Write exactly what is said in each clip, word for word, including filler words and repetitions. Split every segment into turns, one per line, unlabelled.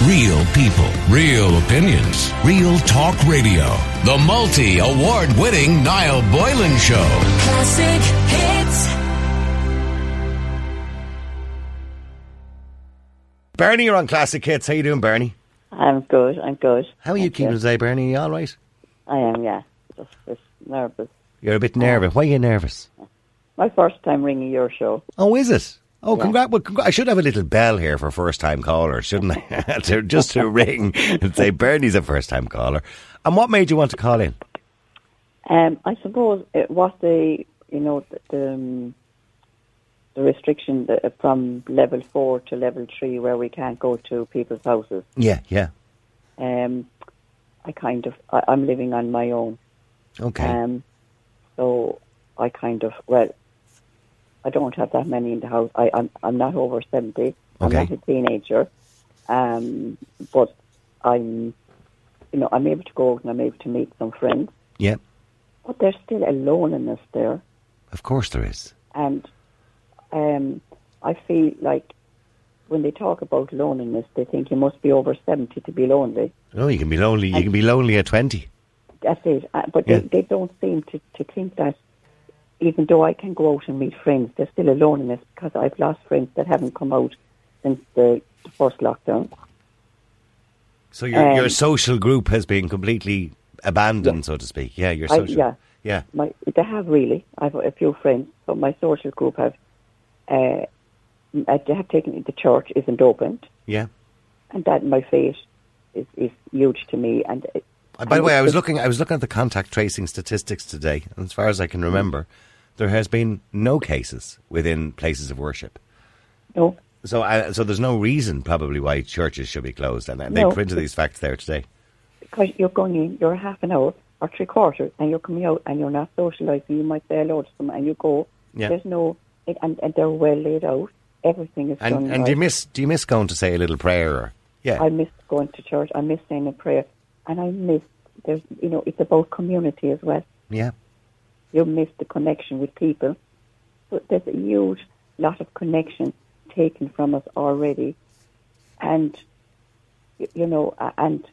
Real people, real opinions, real talk radio. The multi-award-winning Niall Boylan Show.
Classic hits.
Bernie, you're on Classic Hits. How you doing, Bernie?
I'm good, I'm good.
How are you
Thank
keeping
you.
today, Bernie? You all right?
I am, yeah. Just a bit nervous.
You're a bit nervous. Why are you nervous?
My first time ringing your show.
Oh, is it? Oh,
Yeah.
congrats. Well, congr- I should have a little bell here for first-time callers, shouldn't I? to, just to ring and say, Bernie's a first-time caller. And what made you want to call in?
Um, I suppose it was the, you know, the, the, um, the restriction the, from level four to level three where we can't go to people's houses.
Yeah, yeah.
Um, I kind of, I, I'm living on my own.
Okay.
Um, so I kind of, well, I don't have that many in the house. I, I'm, I'm not over seventy. I'm
Okay.
not a teenager. Um, but I'm, you know, I'm able to go out and I'm able to meet some friends.
Yeah,
But there's still a loneliness there.
of course there is.
And um, I feel like when they talk about loneliness, they think you must be over seventy to be lonely.
Oh, you can be lonely. You can be lonely at twenty.
That's it. Uh, but
Yeah.
they, they don't seem to, to think that even though I can go out and meet friends, there's still a loneliness because I've lost friends that haven't come out since the, the first lockdown.
So your
Um,
your social group has been completely abandoned,
Yeah.
so to speak. Yeah, your
I,
social.
yeah,
Yeah.
my, they have really. I've a few friends, but my social group have uh, uh, they have taken the church isn't opened,
Yeah.
and that my fate is, is huge to me. And it,
Uh, By the
and
way, I
it's
was
just-
looking. I was looking at the contact tracing statistics today, and as far as I can remember, there has been no cases within places of worship.
no,
So, uh, so there's no reason probably why churches should be closed, and uh, they
No.
printed these facts there today.
because you're going in, you're half an hour or three quarters, and you're coming out, and you're not socialising. You might say hello to someone, and you go.
Yeah.
There's no, it, and, and they're well laid out. Everything is done
And and
right.
do you miss do you miss going to say a little prayer? Or, yeah,
I miss going to church. I miss saying a prayer, and I miss there's you know it's about community as well.
yeah.
You miss the connection with people. So there's a huge lot of connection taken from us already, and y- you know, a- and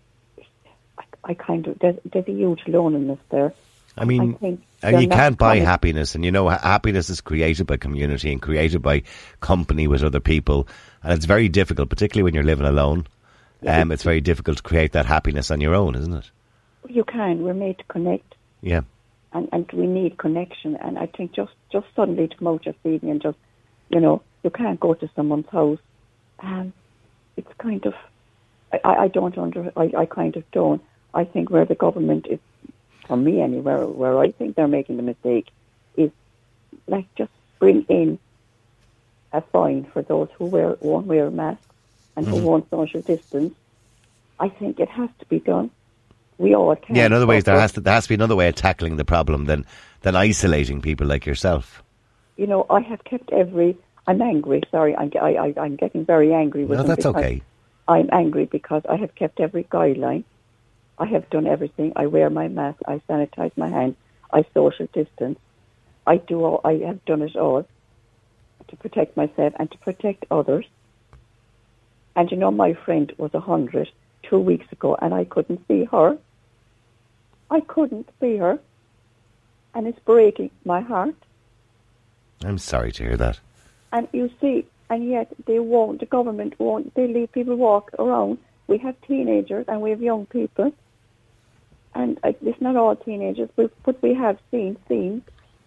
I, I kind of there's, there's a huge loneliness there.
I mean,
I think
and
they're
you
not
can't buy
coming-
happiness, and you know, ha- happiness is created by community and created by company with other people, and it's very difficult, particularly when you're living alone. Um, it's very difficult to create that happiness on your own, isn't it?
You can. We're made to connect,
Yeah.
and, and we need connection. And I think just, just suddenly to come out just evening and just, you know, you can't go to someone's house. Um, it's kind of, I, I I don't under, I, I kind of don't. I think where the government is, for me anywhere, where I think they're making the mistake, is like just bring in a fine for those who wear won't wear masks and
Mm-hmm.
who won't social distance. I think it has to be done. We all can.
Yeah, in other ways, there
suffer.
has to there has to be another way of tackling the problem than than isolating people like yourself.
You know, I have kept every. I'm angry. Sorry, I'm I, I, I'm getting very angry with
No,
them
that's
because
okay.
I'm angry because I have kept every guideline. I have done everything. I wear my mask. I sanitize my hands. I social distance. I do all. I have done it all to protect myself and to protect others. And you know, my friend was a hundred two weeks ago, and I couldn't see her. I couldn't see her, and it's breaking my heart.
I'm sorry to hear that.
And you see, and yet they won't, the government won't, they leave people walk around. We have teenagers and we have young people. And uh, it's not all teenagers, but, but we have seen scenes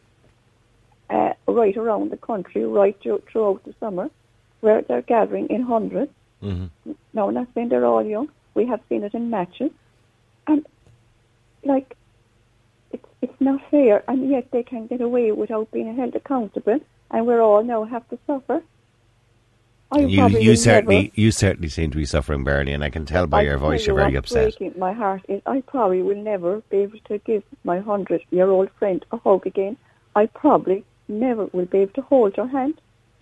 uh, right around the country, right through, throughout the summer, where they're gathering in hundreds.
Mm-hmm.
No, not saying they're all young. We have seen it in matches. And, like, it's, it's not fair, and yet they can get away without being held accountable, and we're all now have to suffer. I
You
probably
you
will
certainly
never,
you certainly seem to be suffering, Bernie, and I can tell by
I
your
tell
voice
you
you're very
what's
upset.
breaking my heart is I probably will never be able to give my hundred-year-old friend a hug again. I probably never will be able to hold her hand.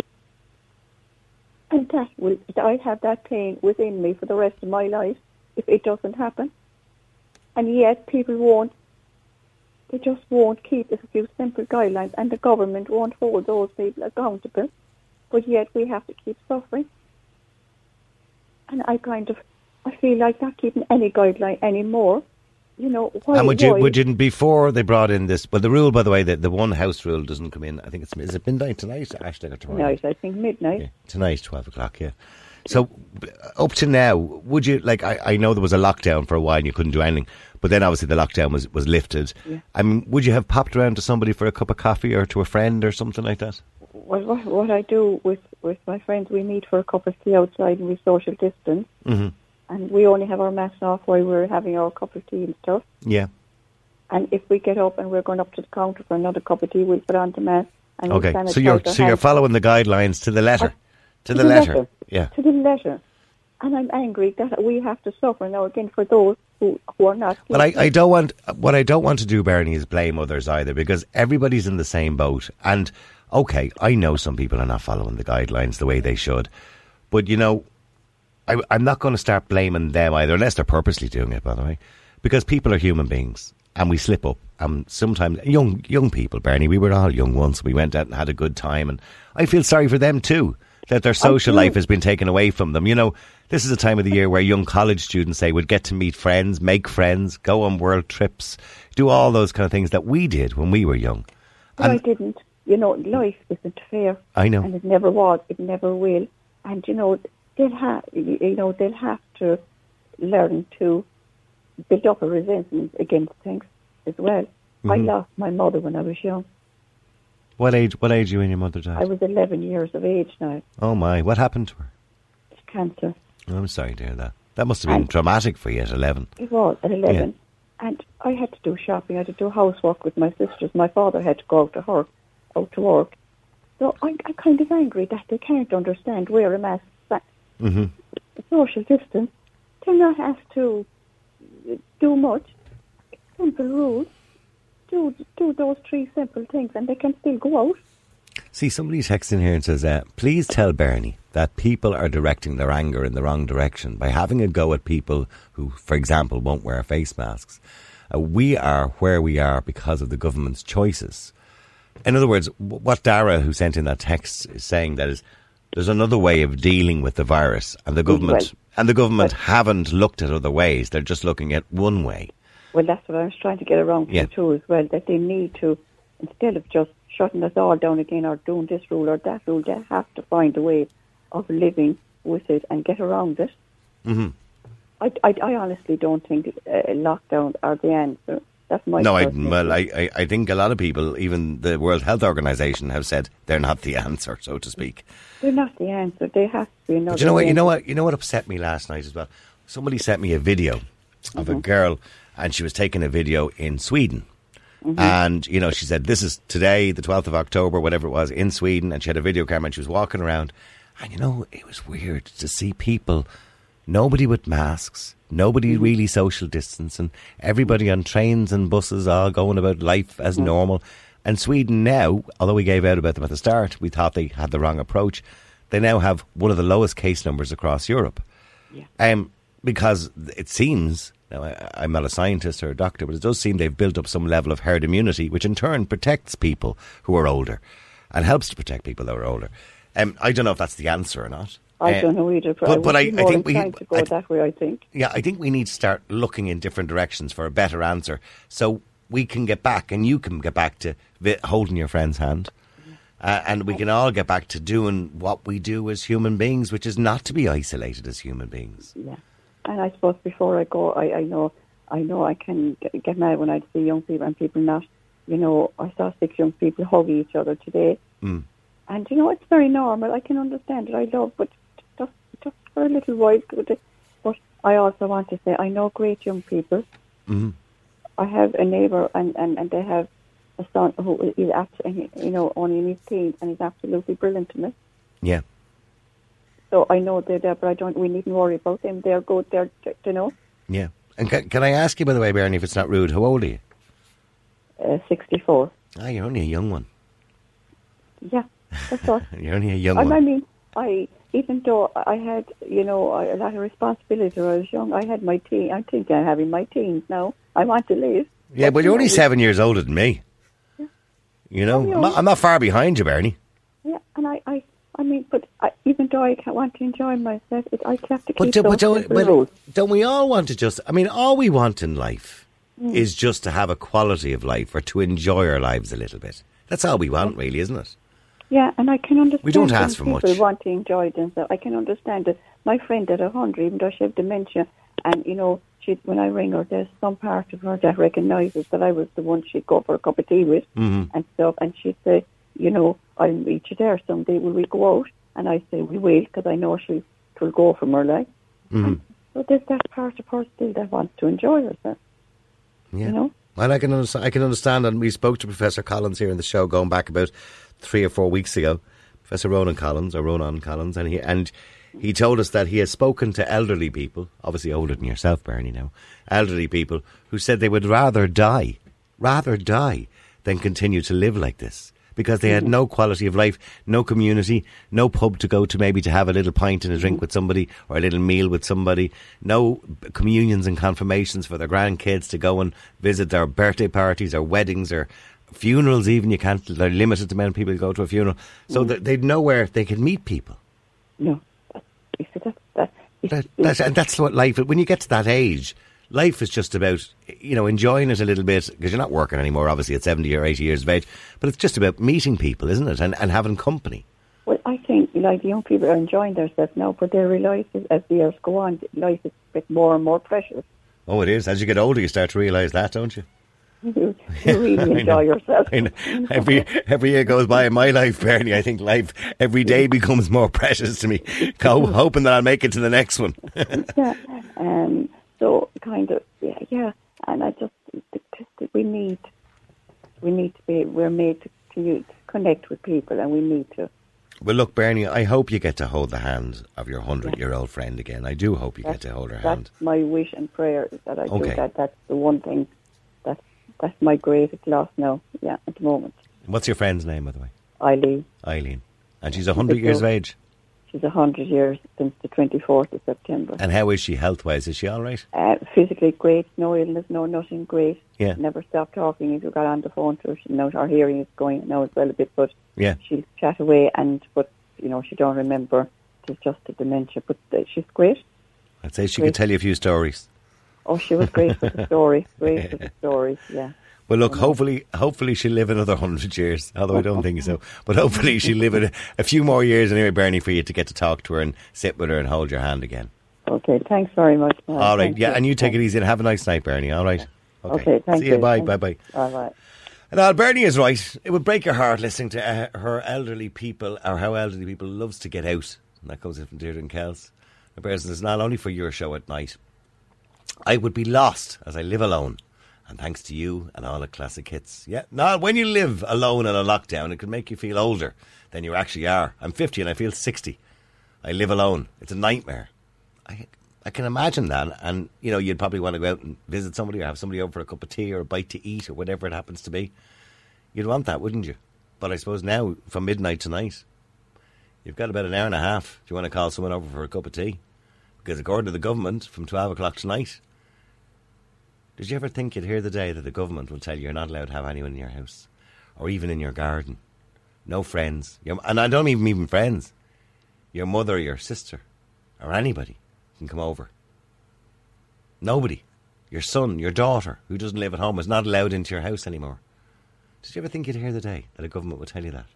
And that will, I have that pain within me for the rest of my life if it doesn't happen. And yet people won't, they just won't keep a few simple guidelines, and the government won't hold those people accountable. But yet we have to keep suffering. And I kind of, I feel like not keeping any guideline anymore. You know, why,
and would you,
why?
would you, before they brought in this, well, the rule, by the way, that the one house rule doesn't come in, I think it's, is it midnight tonight, Ashton, or tomorrow?
Tonight, I think midnight.
Yeah, tonight, twelve o'clock, yeah. So, b- up to now, would you, like, I, I know there was a lockdown for a while and you couldn't do anything, but then obviously the lockdown was, was lifted.
Yeah.
I mean, would you have popped around to somebody for a cup of coffee or to a friend or something like that?
Well, what, what I do with, with my friends, we meet for a cup of tea outside and we social distance.
Mm-hmm.
And we only have our masks off while we're having our cup of tea and stuff.
Yeah.
And if we get up and we're going up to the counter for another cup of tea, we'll put on the mask. And we'll
Okay,
sanitize
so you're
our
so you're
hands.
following the guidelines to the letter,
Uh,
to the letter, yeah.
To the letter. And I'm angry that we have to suffer now again for those who, who are not.
But I, I don't want what I don't want to do, Bernie, is blame others either, because everybody's in the same boat. And okay, I know some people are not following the guidelines the way they should, but you know, I, I'm not going to start blaming them either, unless they're purposely doing it, by the way, because people are human beings and we slip up. And sometimes young young people, Bernie, we were all young once. We went out and had a good time, and I feel sorry for them too, that their social life has been taken away from them. You know, this is a time of the year where young college students, say, would get to meet friends, make friends, go on world trips, do all those kind of things that we did when we were young.
But I didn't. You know, life isn't fair.
I know.
And it never was. It never will. And, you know, they'll have, you know, they'll have to learn to build up a resentment against things as well. Mm-hmm. I lost my mother when I was young.
What age? What age you when your mother died?
I was eleven years of age now.
Oh my! What happened to her?
Cancer.
Oh, I'm sorry to hear that. That must have been and traumatic for you at eleven.
It was at eleven, yeah. And I had to do shopping. I had to do housework with my sisters. My father had to go out to her, out to work. So I, I'm kind of angry that they can't understand wear a mask,
mm-hmm.
social distance. They're not asked to do much. Simple rules. Do do those three simple things, and they can still go out.
See, somebody texts in here and says, uh, please tell Bernie that people are directing their anger in the wrong direction by having a go at people who, for example, won't wear face masks. Uh, we are where we are because of the government's choices. In other words, w- what Dara, who sent in that text, is saying that is there's another way of dealing with the virus, and the government
well,
and the government haven't looked at other ways. They're just looking at one way.
Well, that's what I was trying to get around to
yeah.
too as well, that they need to, instead of just shutting us all down again or doing this rule or that rule, they have to find a way of living with it and get around it.
Mm-hmm.
I, I, I honestly don't think uh, lockdown are the answer. That's my
No, I, well, I, I, I think a lot of people, even the World Health Organization, have said they're not the answer, so to speak.
They're not the answer. They have to be another.
But you know what?
answer.
You know what? You know what upset me last night as well. Somebody sent me a video of
mm-hmm.
a girl, and she was taking a video in Sweden. Mm-hmm. And, you know, she said, this is today, the twelfth of October, whatever it was, in Sweden. And she had a video camera and she was walking around. And, you know, it was weird to see people, nobody with masks, nobody mm-hmm. really social distancing, everybody on trains and buses all going about life as mm-hmm. normal. And Sweden now, although we gave out about them at the start, we thought they had the wrong approach. They now have one of the lowest case numbers across Europe.
Yeah.
Um, because it seems... Now, I, I'm not a scientist or a doctor, but it does seem they've built up some level of herd immunity, which in turn protects people who are older and helps to protect people that are older. Um, I don't know if that's the answer or not.
I
uh,
don't know either, but,
but,
I,
but I, I think we
to go
I,
that way, I think.
Yeah, I think we need to start looking in different directions for a better answer, so we can get back, and you can get back to vi- holding your friend's hand, uh, and we can all get back to doing what we do as human beings, which is not to be isolated as human beings.
Yeah. And I suppose before I go, I, I know I know I can get, get mad when I see young people and people not. You know, I saw six young people hug each other today.
Mm.
And, you know, it's very normal. I can understand it. I love, but just, just for a little while. But I also want to say, I know great young people.
Mm-hmm.
I have a neighbour and, and, and they have a son who is, actually, you know, only in his teens and he's absolutely brilliant to me.
Yeah.
So I know they're there, but I don't. We needn't worry about them. They're good. They're, you know.
Yeah. And can, can I ask you, by the way, Bernie, if it's not rude, how old are you?
Uh, sixty-four.
Ah, you're only a young one.
Yeah, that's all.
You're only a young
and
one.
I mean, I even though I had, you know, a lot of responsibility when I was young, I had my teen. I think I'm having my teens now. I want to live.
Yeah, but, but you're only know, seven years older than me.
Yeah.
You know, I'm not, I'm not far behind you, Bernie.
Yeah, and I, I, I mean, but I, even though I can't want to enjoy myself, it, I have to keep
But, do,
those
but, don't,
simple
but
rules.
don't we all want to just... I mean, all we want in life mm. is just to have a quality of life or to enjoy our lives a little bit. That's all we want, really, isn't it?
Yeah, and I can understand...
We don't ask for
people
much.
want to enjoy themselves. I can understand it. My friend at one hundred, even though she had dementia, and, you know, she when I ring her, there's some part of her that recognises that I was the one she'd go for a cup of tea with
mm-hmm.
and stuff, and she'd say, you know, I'll meet you there someday. Will we go out? And I say, we will, because I know she will go from her life.
Mm-hmm.
So there's that part of her still that wants to enjoy herself.
Yeah.
You know?
Well, I can understand, I can understand, and we spoke to Professor Collins here in the show going back about three or four weeks ago, Professor Ronan Collins, or Ronan Collins, and he and he told us that he has spoken to elderly people, obviously older than yourself, Bernie, now, elderly people who said they would rather die, rather die than continue to live like this. Because they had no quality of life, no community, no pub to go to maybe to have a little pint and a drink with somebody or a little meal with somebody, no communions and confirmations for their grandkids to go and visit their birthday parties or weddings or funerals even. You can't, they're limited to amount of people who go to a funeral. So mm. they'd nowhere they could meet people.
No. That's, that's,
that, that's, and that's what life, when you get to that age, life is just about, you know, enjoying it a little bit, because you're not working anymore, obviously, at seventy or eighty years of age, but it's just about meeting people, isn't it, and, and having company.
Well, I think, like, the young people are enjoying themselves now, but they realise as the years go on, life is a bit more and more precious.
Oh, it is. As you get older, you start to realise that, don't you?
You, you really enjoy yourself.
every every year goes by in my life, Bernie, I think life every day becomes more precious to me, Go, hoping that I'll make it to the next one.
yeah, um... So kind of, yeah, yeah, and I just, we need, we need to be, we're made to, to, to connect with people, and we need to.
Well, look, Bernie, I hope you get to hold the hand of your hundred-year-old friend again. I do hope you
that's,
get to hold her
that's
hand.
That's my wish and prayer, is that I
okay.
do that. That's the one thing, that's, that's my greatest loss now, yeah, at the moment.
What's your friend's name, by the way?
Eileen.
Eileen. And she's a hundred years of age?
She's a hundred years since the twenty-fourth of September.
And how is she health-wise? Is she all right?
Uh, physically great, no illness, no nothing, great.
Yeah.
Never stopped talking. If you got on the phone to her, she knows her hearing is going now as well a bit, but
yeah.
she'll chat away, and but you know she don't remember. It's just a dementia, but uh, she's great.
I'd say she
great.
could tell you a few stories.
Oh, she was great with the stories, great with the stories, yeah.
Well, look, hopefully hopefully she'll live another hundred years, although I don't think so. But hopefully she'll live a, a few more years anyway, Bernie, for you to get to talk to her and sit with her and hold your hand again.
Okay, thanks very much. Man.
All right,
thank
yeah,
you.
and you take it easy and have a nice night, Bernie, all right?
Okay, okay thank
See
you.
you, bye,
thank
bye-bye.
All right.
And now, Bernie is right. It would break your heart listening to uh, her elderly people, or how elderly people loves to get out. And that goes in from Deirdre and Kells. The person is not only for your show at night. I would be lost as I live alone. And thanks to you and all the classic hits. Yeah, now when you live alone in a lockdown, it can make you feel older than you actually are. I'm fifty and I feel sixty. I live alone. It's a nightmare. I I can imagine that. And, you know, you'd probably want to go out and visit somebody or have somebody over for a cup of tea or a bite to eat or whatever it happens to be. You'd want that, wouldn't you? But I suppose now, from midnight tonight, you've got about an hour and a half if you want to call someone over for a cup of tea. Because according to the government, from twelve o'clock tonight, did you ever think you'd hear the day that the government will tell you you're not allowed to have anyone in your house or even in your garden? No friends. Your, and I don't even mean friends. Your mother or your sister or anybody can come over. Nobody. Your son, your daughter, who doesn't live at home, is not allowed into your house anymore. Did you ever think you'd hear the day that a government would tell you that?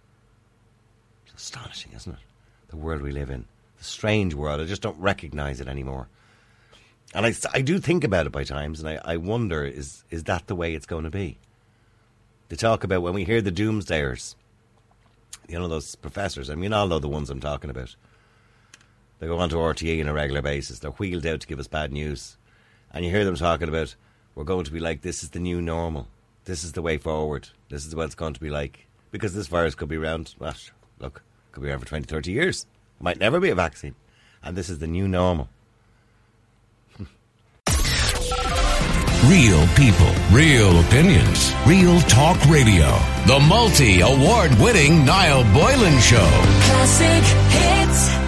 It's astonishing, isn't it? The world we live in. The strange world. I just don't recognise it anymore. And I, I do think about it by times, and I, I wonder, is is that the way it's going to be? They talk about, when we hear the doomsdayers, you know, those professors, I mean, you all know the ones I'm talking about. They go on to R T E on a regular basis. They're wheeled out to give us bad news. And you hear them talking about, we're going to be like, this is the new normal. This is the way forward. This is what it's going to be like. Because this virus could be around, well, look, could be around for twenty, thirty years. Might never be a vaccine. And this is the new normal.
Real people, real opinions, real talk radio. The multi-award winning Niall Boylan Show.
Classic hits.